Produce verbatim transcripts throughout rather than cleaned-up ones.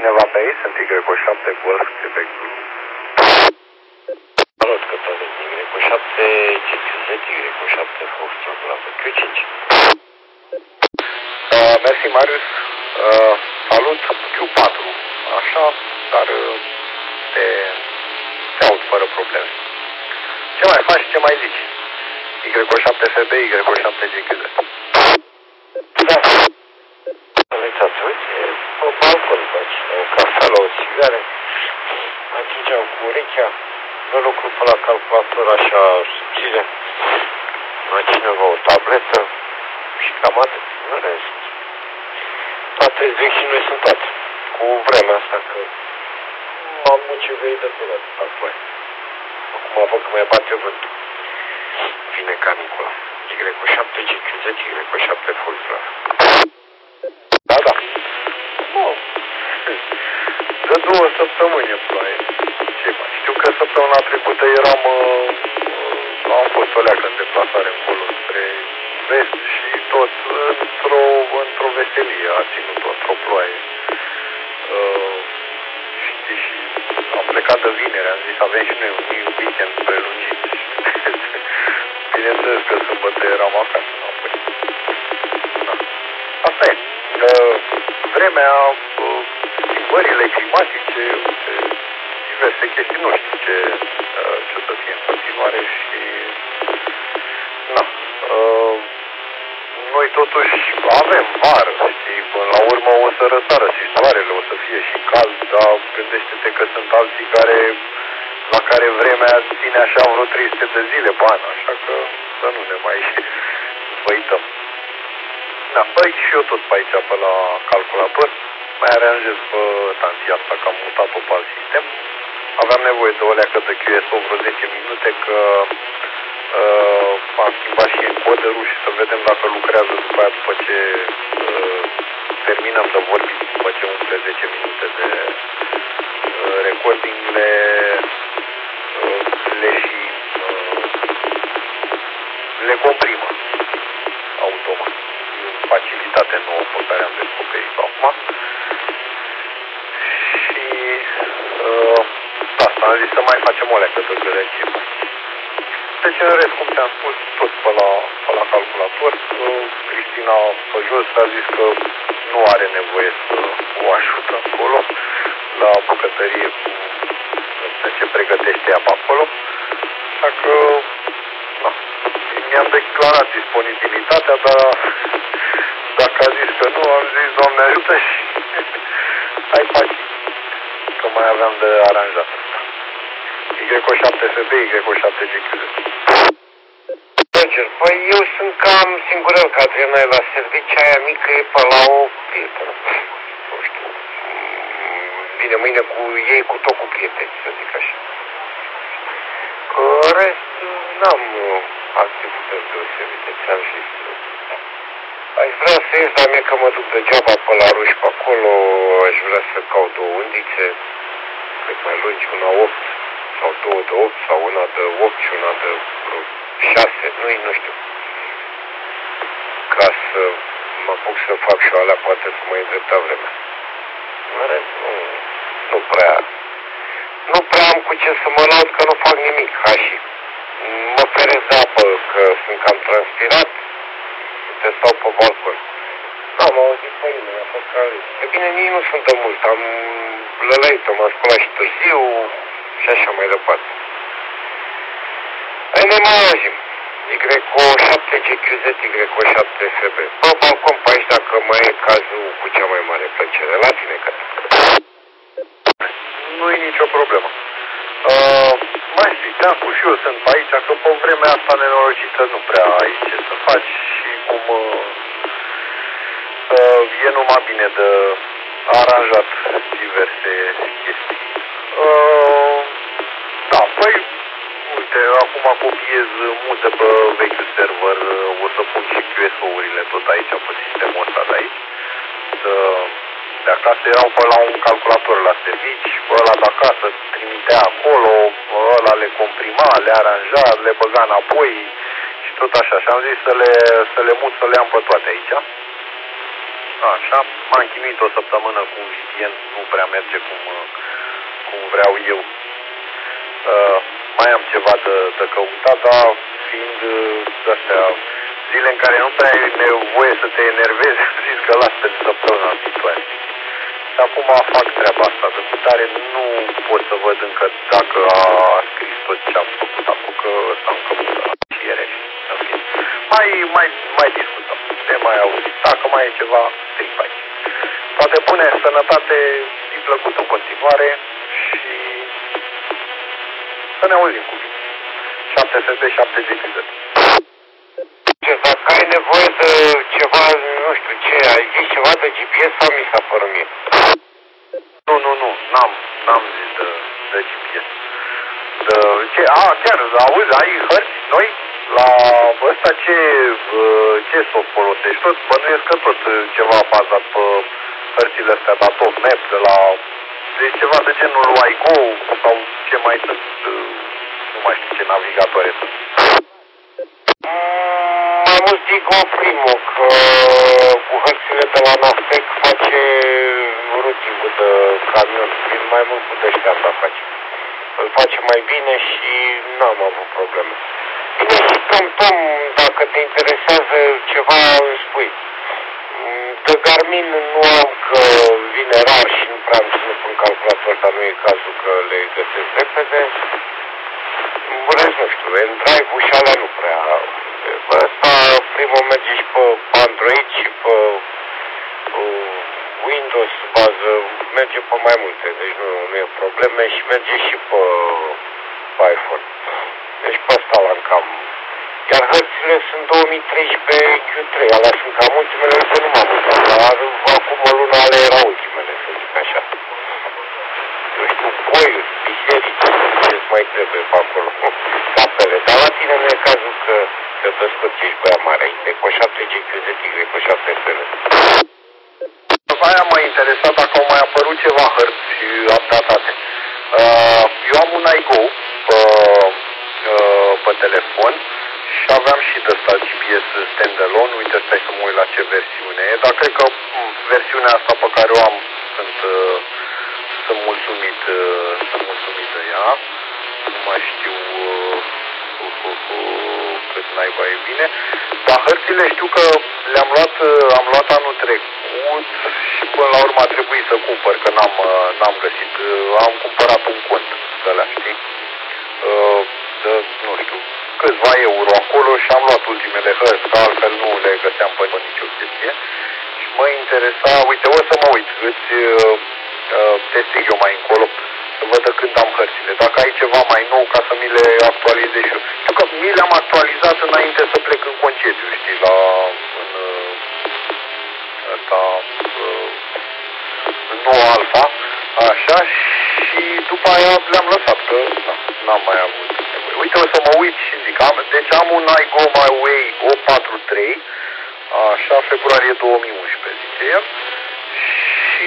cineva pe aici? Sunt Y șapte Golf Quebec. Salut, Cătălin. Y șapte G Q Z, Y șapte Foxtrot, Bravo Q cinci. Uh, mersi, Marius. Uh, salut, Q patru. Așa, dar uh, te, te aud fără probleme. Ce mai faci, ce mai zici? Y șapte F B, Y șapte G Q Z. Da. Uitați, uite, pe balcon faci o cafea la o țigară, atingeam cu urechea, nu lucru pe la calculator așa subțire, la cineva o tabletă și cam atât, în rest. Toate vecini sunt toate, cu vremea asta că nu am ce vei de pe la apoi. Acum văd că mai bate vântul. Vine canicula. Y șapte G Q Z, Y șapte Volkswagen. Da, da. Oh. De două săptămâni e ploaie. Ce mai? Știu că săptămâna trecută eram, uh, am fost o leacă în deplasare încolo spre vest și tot într-o, într-o veselie a ținut-o, într-o ploaie. Uh, știi, și am plecat de vineri, am zis avem și noi un weekend prelungit. Bineînțeles că sâmbătă eram acasă înapoi. Da. Asta e. Uh, vremea, uh, schimbările climatice, diverse chestii, nu știu ce, uh, ce să fie în continuare și na. Uh, noi totuși avem vară, știi, până la urmă o să răsară și soarele, o să fie și cald, dar gândește-te că sunt alții care, la care vremea ține așa vreo trei sute de zile pe an, așa că să nu ne mai văităm. Da, păi și eu tot pe aici, pe la calculator, mai aranjez pe tantia asta, că am mutat-o pe alt sistem. Aveam nevoie de o leacă de Q S O vreo zece minute, că uh, am schimbat și encoderul și să vedem dacă lucrează după aia, după ce uh, terminăm de vorbit, după ce umple zece minute de uh, recording, le, uh, le și uh, le comprimă automat. Facilitate nouă pe care am descoperit-o acum. Și uh, asta am zis să mai facem o leacă de gălăgie. Deci în rest, cum ți-am spus, tot pe la, pe la calculator. Uh, Cristina pe jos a zis că nu are nevoie să o ajută acolo la bucătărie cu ce pregătește ea pe acolo. Așa că da, mi-am declarat disponibilitatea, dar dacă a zis că nu, am zis, Doamne ajută și hai paci, că mai aveam de aranjat. Y șapte F B, Y șapte G Q Z. Roger, păi eu sunt cam singurel ca trenai la servici, aia mică e pe la o prietenă. Nu știu, bine, mâine cu ei, cu tot cu prieteni, să zic așa. Că rest, n-am activități deosebite, ți-am zis. Aș vrea să ies, dar mie că mă duc degeaba pe la ruși pe acolo, aș vrea să caut două undițe, cât mai lungi, una opt, sau două de opt, sau una de opt și una de șase, nu-i, nu știu. Ca să mă apuc să fac și alea, poate să mă îndrepta vremea. În rest, nu, nu prea, nu prea am cu ce să mă laud că nu fac nimic, ca și mă feresc de apă, că sunt cam transpirat, te stau pe balcon. N-am auzit pe nimeni, a fost ca e bine, nici nu sunt de mult, am lălăit-o, m-am sculat și târziu și așa mai departe. Hai, ne mai auzim. Y șapte G Q Z, Y șapte F B. Pe balcon pe aici, dacă mai e cazul, cu cea mai mare plăcere. La tine, Cătă. Nu e nicio problemă. Uh, mai știi, te-am spus și eu, sunt pe aici, că pe vremea asta nenorocită nu prea ai ce să faci și cum uh, uh, e numai bine de aranjat diverse chestii. Uh, da, păi, uite, acum copiez multe pe vechiul server, o să pun și Q S O-urile tot aici, pe sistemul ăsta de aici. De, de acasă erau pe la un calculator la servici, pe ăla de acasă trimitea acolo, pe ăla le comprima, le aranja, le băga înapoi și tot așa. Și am zis să le, să le mut, să le am pe toate aici. Așa, m-am chinuit o săptămână cu un V P N, nu prea merge cum, cum vreau eu. Uh, mai am ceva de, de căutat, dar fiind uh, astea, zile în care nu prea ai nevoie să te enervezi, zis că las pe săptămâna viitoare. Și acum fac treaba asta, de mutare nu pot să văd încă dacă a scris tot ce am făcut acum, că ăsta încă și ieri. Mai, mai, mai discutăm, te mai auzi. Dacă mai e ceva, scrii aici. Toate bune, sănătate, fi plăcut în continuare și să ne auzim cu bine. șapte S D, șapte G Q Z. Dacă ai nevoie de ceva, nu știu ce, ai zis ceva de G P S sau mi s-a părut mie? Nu, nu, nu, n-am, n-am zis de, de G P S. De, ce, a, chiar, auzi, ai hărți noi? La ăsta ce, ce să o folosești? Tot, bănuiesc că tot ceva bazat pe hărțile astea, Datov Map, de la, deci ceva de genul iGo sau ce mai sunt, nu mai știu ce navigatoare sunt. Mai mult Igo Primo, că cu hărțile de la Navtec face routing-ul de camion, mai mult cu de-aștia asta face. Îl face mai bine și n-am avut probleme. Bine, și TomTom, dacă te interesează ceva, îmi spui. De Garmin nu am, că vine rar și nu prea am ținut în calculator, dar nu e cazul că le găsesc repede. În rest, nu știu, N-Drive-ul și alea nu prea. Ăsta, primul merge și pe Android și pe uh, Windows, bază, merge pe mai multe, deci nu, nu e probleme și merge și pe, pe iPhone. Deci pe ăsta l-am cam. Iar hărțile sunt două mii treisprezece Q trei, alea sunt cam ultimele, că nu m-am uitat, dar acum o lună ale erau ultimele, să zic așa. Eu știu, boiuri, biserici, ce-ți mai trebuie pe acolo, capele, dar la tine nu e cazul că te descurci, ești băia mare, ai cu șapte G Q Z, ai cu șapte F L. Aia m-a interesat dacă au mai apărut ceva hărți updatate. Uh, eu am un iGo pe, uh, pe telefon și aveam și de ăsta G P S standalone. Uite, stai să mă uit la ce versiune e, dar cred că m, versiunea asta pe care o am sunt, uh, sunt mulțumit, uh, sunt mulțumit de ea. Nu mai știu uh, uh, uh, uh, cât naiba e bine. Dar hărțile știu că le-am luat, am luat anul trecut și până la urmă a trebuit să cumpăr, că n-am, n-am găsit. Am cumpărat un cont de ăla, știi? De, nu știu, câțiva euro acolo și am luat ultimele hărți, că altfel nu le găseam pe nicio chestie. Și mă interesa, uite, o să mă uit, îți te strig eu mai încolo, să văd de când am hărțile. Dacă ai ceva mai nou ca să mi le actualizez și eu. Știu că mi le-am actualizat înainte să plec în concediu, știi, la în ăsta, în noua Alfa, așa, și după aia le-am lăsat, că na, n-am mai avut nevoie. Uite, o să mă uit și zic, am, deci am un iGo My Way O patruzeci și trei, așa, februarie două mii unsprezece, zice el, și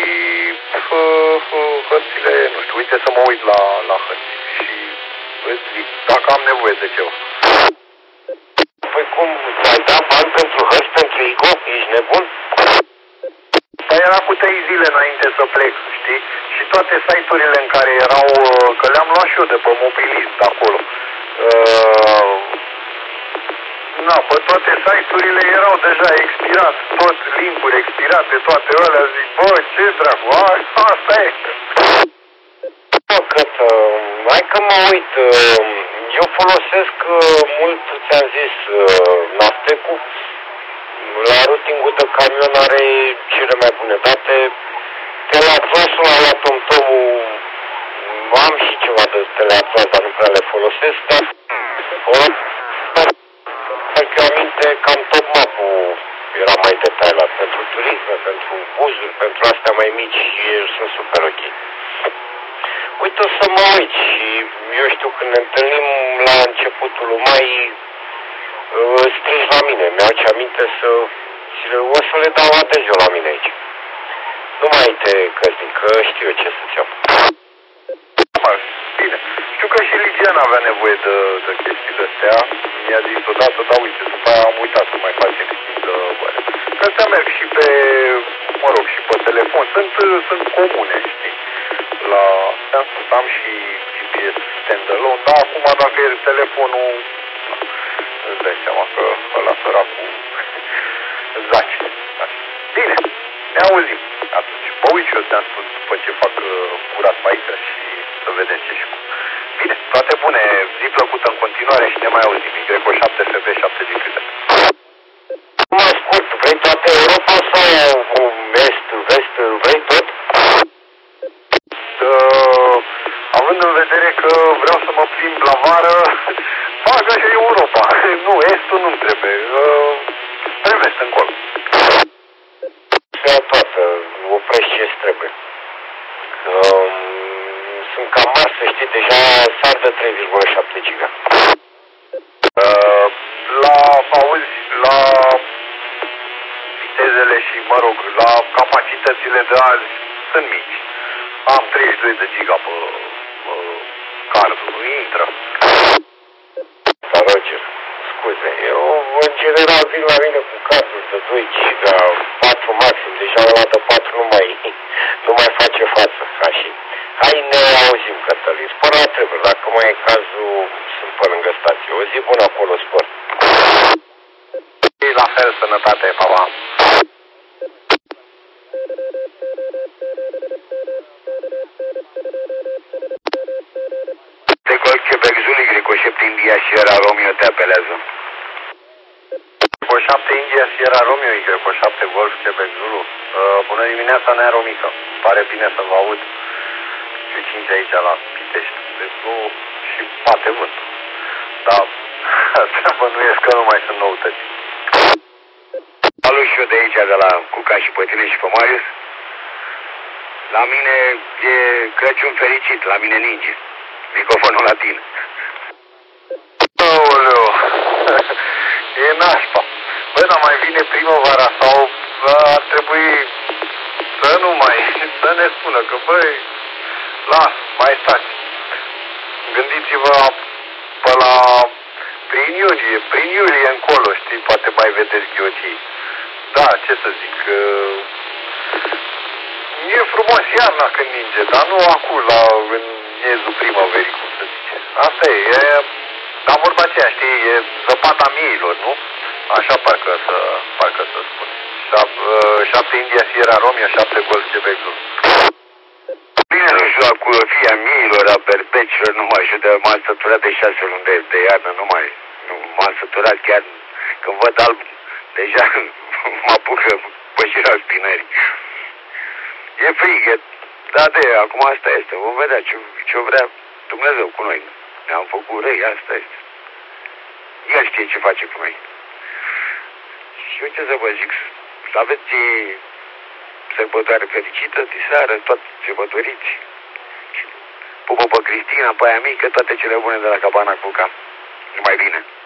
hărțile, nu știu, uite să mă uit la, la hărți și îți zic, dacă am nevoie de ceva. Păi cum, ți-ai dat bani pentru hărți, pentru Igo? Ești nebun? Păi era cu trei zile înainte să plec, știi? Și toate site-urile în care erau, că le-am luat și eu de pe Mobilist acolo. Uh, na, pe toate site-urile erau deja expirat, tot link-uri expirate, toate alea, zic, bă, ce dracu, a, asta e. Bă, cât, uh, hai că mă uit, uh, eu folosesc uh, mult, ți-am zis, uh, Navtec-ul, la routing-ul de camion are cele mai bune date, teleatlasul la TomTom-ul, am și ceva de teleatlas, dar nu prea le folosesc, dar eu aminte, cam tot mapul era mai detailat pentru turisme, pentru buzuri, pentru astea mai mici și sunt super ok. Uite, o să mă uit și eu știu când ne întâlnim la începutul mai strigi la mine, mi-au ce aminte să o să le dau adez eu la mine aici. Nu mai te căzni, că știu eu ce să-ți iau. Bine, știu că și Ligian avea nevoie de, de chestiile astea, mi-a zis odată, dar uite, după aia am uitat să mai facem schimb de băre. Că astea merg și pe, mă rog, și pe telefon. Sunt, sunt comune, știi? La, am spus, am și G P S stand-alone, dar acum dacă e telefonul, îți dai seama că ăla săracul zace. Bine, ne auzim atunci. Mă uit și eu, ți-am spus, după ce fac curat pe aici și să vedem ce și cum. Bine, toate bune, zi plăcută în continuare și ne mai auzim. Y șapte F B șapte din câte. Mă ascult, vrei toată Europa sau est, vest, vrei tot? Uh, având în vedere că vreau să mă plimb la vară, fac așa Europa. Nu, estul nu-mi trebuie. Uh, spre vest, încolo. Să ia toată, oprești ce trebuie. Um, sunt cam mari, să știi, deja sar de trei virgulă șapte giga. Uh, la, auzi, la vitezele și, mă rog, la capacitățile de azi sunt mici. Am treizeci și doi de giga pe uh, cardul, nu intră. Dar, Roger, scuze, eu în general vin la mine cu carduri de doi giga, patru maxim, deja ăla de patru nu mai, nu mai face față, ca și. Hai, ne auzim, Cătălin, spor la trebuie, dacă mai e cazul, sunt pe lângă stație. O zi bună acolo, spor. La fel, sănătate, pa, pa. De Golf Quebec Zulu, Greco șapte India Sierra Romeo te apelează. Greco șapte India Sierra Romeo, Greco șapte Golf Quebec Zulu. Uh, bună dimineața, Nero Mică. Pare bine să vă aud. Și cinci aici la Pitești. Deci nu și bate vânt. Dar asta bănuiesc că nu mai sunt noutăți. Salut și eu de aici, de la Cuca și pe tine și pe Marius. La mine e Crăciun fericit, la mine ninge. Microfonul la tine. Aoleu, e nașpa. Bă, dar mai vine primăvara sau ar trebui să nu mai, să ne spună că, băi, las, mai stați. Gândiți-vă pe la, prin iulie, prin iulie încolo, știi, poate mai vedeți ghioții. Da, ce să zic, e frumos iarna când ninge, dar nu acum, la, în miezul primăverii, cum să zice. Asta e, e la vorba aceea, știi, e zăpata miilor, nu? Așa parcă să, parcă să spun. Șapte India Sierra Romeo, șapte Golf Quebec Zulu. Bine, nu știu, acum fia miilor, a berbecilor, nu mai știu, de m-am săturat de șase luni de, de iarnă, nu mai, nu, m-am săturat chiar, când văd alb, deja mă apucă pășirea spinării. E frig, e, da, de, acum asta este, vom vedea ce, ce vrea Dumnezeu cu noi. Ne-am făcut răi, asta este. El știe ce face cu noi. Și eu ce să vă zic, să aveți sărbătoare fericită, diseară, toți sărbătoriți. Pupă pe Cristina, pe aia mică, toate cele bune de la Cabana Cuca. Numai bine.